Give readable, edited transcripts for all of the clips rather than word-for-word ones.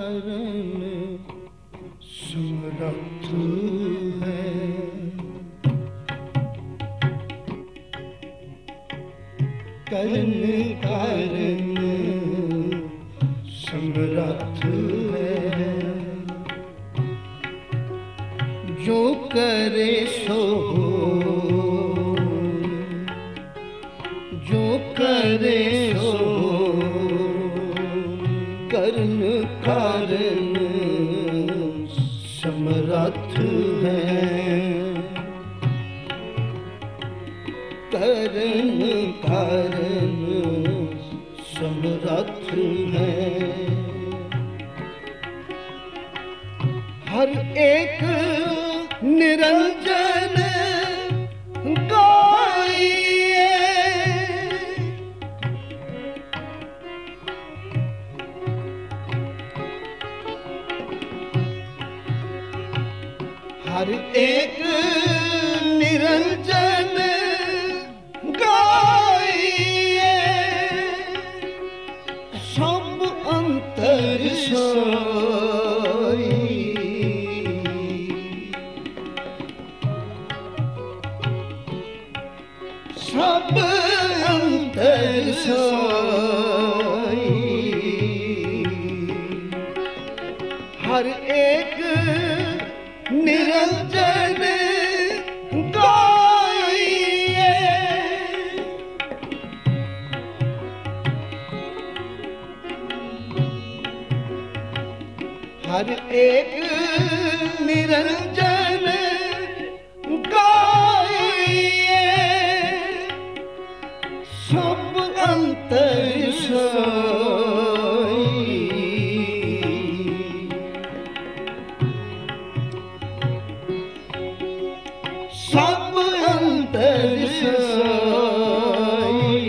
कारण समर्थ है। कारण कारण समर्थ है। जो करे सो जो करे सो करण कारण समर्थ है। करण कारण समर्थ है। हर एक निरंजन गाइए। हर एक निरंजन गाइए। सब अंतर सोई। सब अंतर सोई। हर एक निरंजन गाइए। हर एक निरंजन गाइए। सब अंतर सोई। सब अंतर सोई।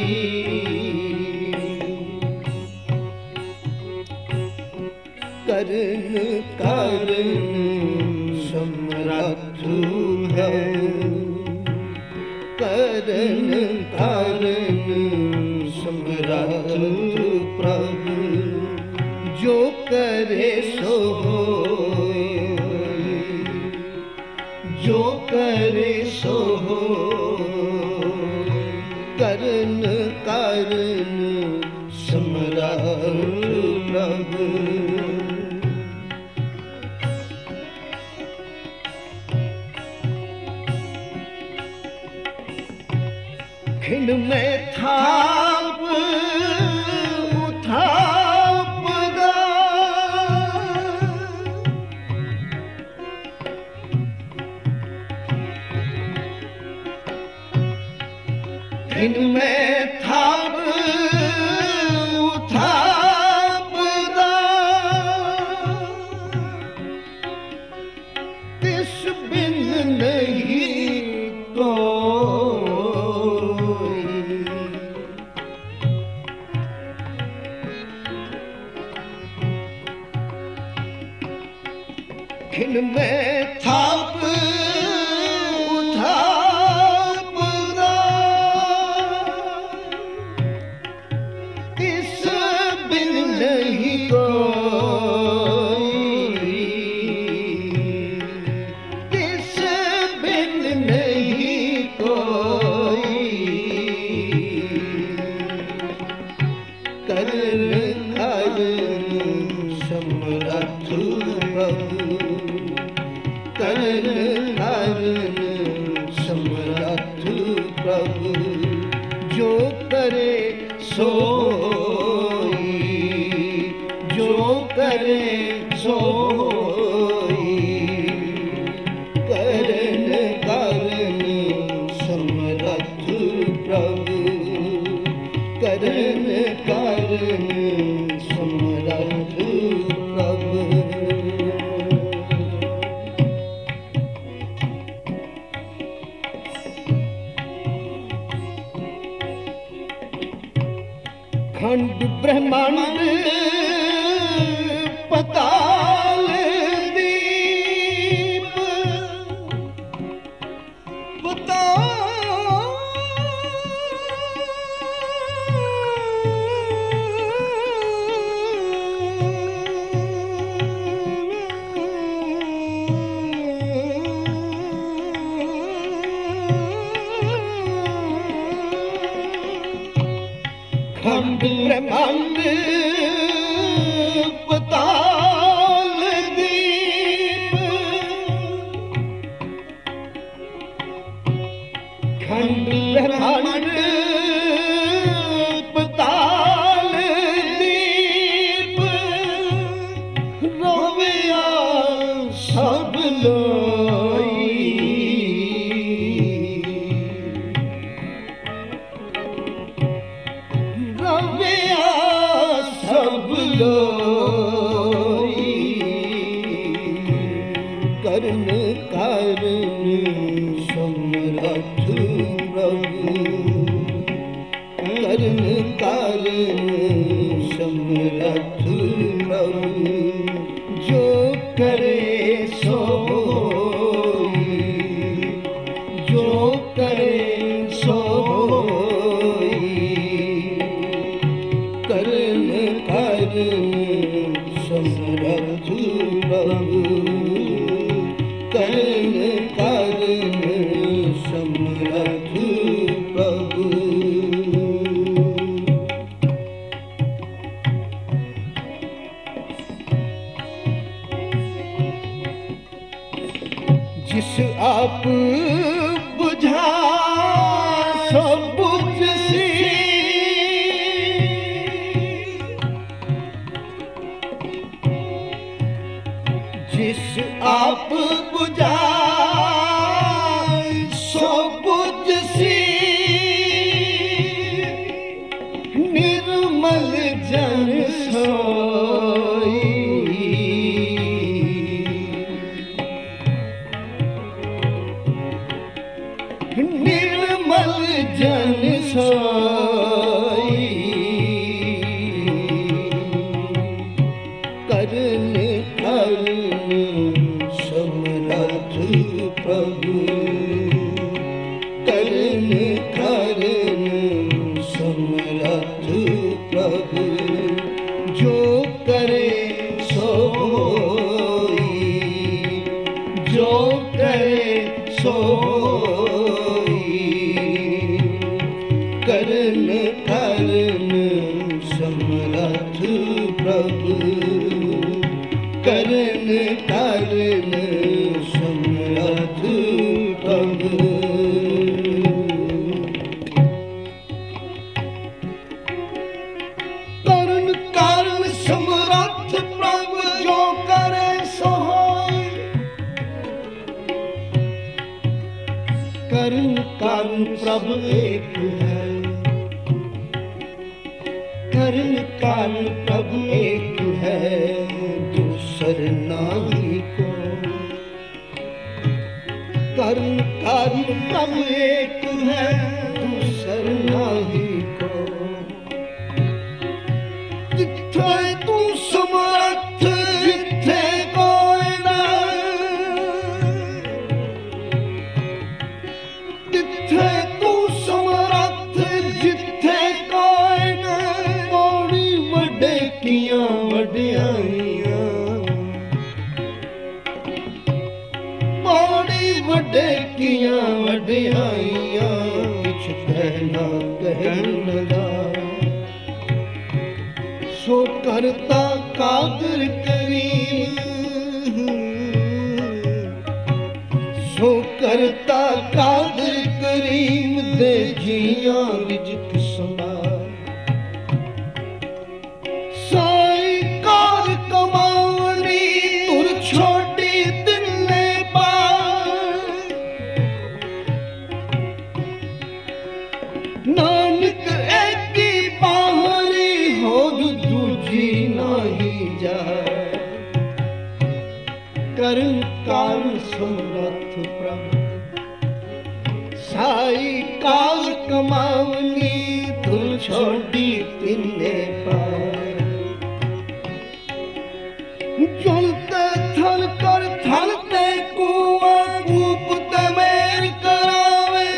करण कारण समर्थ है। करण कारण समर्थ प्रभु। जो करे सो होए। जो करे सो करण कारण समर्थ प्रभु। खिंड में थाप उठापदा। खिंड में थाप उठापदा। तिस बिन नहीं खिन में थाप उठापदा। इस बिन नहीं कोई। इस बिन नहीं कोई। करण कारण समर्थ प्रभु। करण कारण समर्थ प्रभु। जो करे सोई। जो करे सोई। करण कारण समर्थ प्रभु। करण कारण समर्थ प्रभु। खंड ब्रह्मांड पताल दीप। पताल दीप खंड ब्रह्मांड पताल दीप रोविया सब लोई रोविया सब लोई करण कारण समरथ प्रभु करण कारण समरथ प्रभु जो करे सो होई जो करे सो होई करण कारण समरथ प्रभु करण कारण समरथ प्रभु जिस आप बुझा सो बुझसी जिस आप बुझा सो बुझसी निर्मल जन सोई निर्मल जन सोई करण कारण समरथ प्रभु करण कारण समरथ प्रभु जो करे सो होई जो करे सो करण कारण समरथ प्रभु करण कारण समरथ प्रभु करण कारण समरथ प्रभु जो करे सो होय करण कारण प्रभु एक है करण कारण प्रभु एक है दूसर नाही को करण कारण प्रभु एक है दूसर नाही को जिथे तू समर्थ जिथे कोई ना जिथे तू समर्थ जिथे कोई ना बड़ी वड्डे किया वड्डियाइयां बड़ी वड्डे किया वड्डियाइयां कुछ कहना कहन दा सो करता कादर करीम सो करता कादर करीम दे जियां रिज़्क़ संभाल साई कार कमावनी तुर छोटी दिले पार नानक एक ही बाहरी हो दूजी नहीं जाए करण कारण समरथ प्रभु साई काल कमावनी तुर छोटी तिन्ने पार चलते थल कर थलते कुआ कूप ते मेर करावे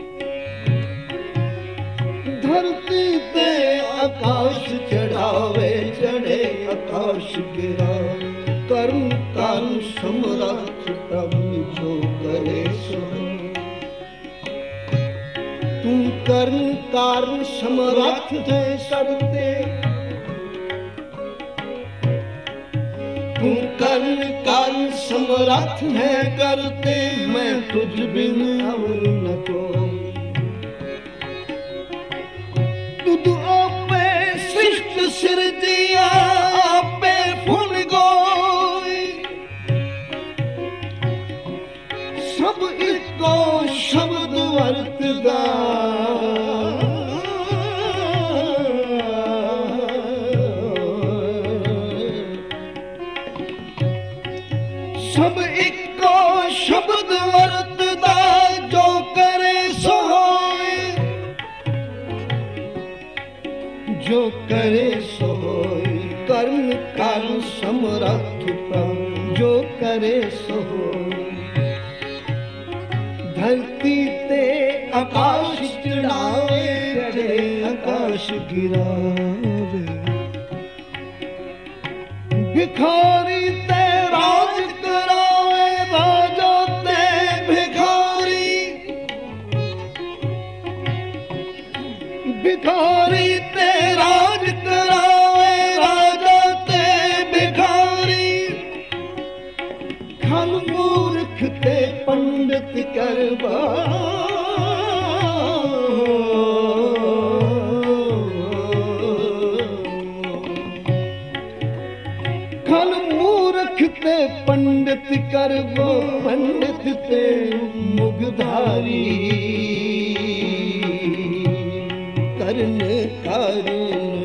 धरती पे आकाश चढ़ावे चढ़े आकाश गिरावे कर्ण कारण समरथ प्रभु जो करे सो तू कर्ण कारण समरथ थे करते कर्ण कान समरथ है करते, मैं तुझ बिन और न कोई। तुद आपे सृष्ट सिरजिया, आपे फुल गोई, सब इको शब्द वर्तदा, सब इको शब्द वर्तदा, जो करे सो होए, जो करे सो होए। कर्म काल समरथ प्रभु, जो करे सो होए। धरती ते आकाश चढ़ावे, चढ़े आकाश गिरावे। भिखारी ते राज करावे, राजा ते भिखारी। भिखारी ते राज करावे, राजा ते भिखारी। खल मूर्ख ते पंडित करवा, खल मूर्ख ते पंडित करवो, पंडित ते मुगधारी। कर्ण कारण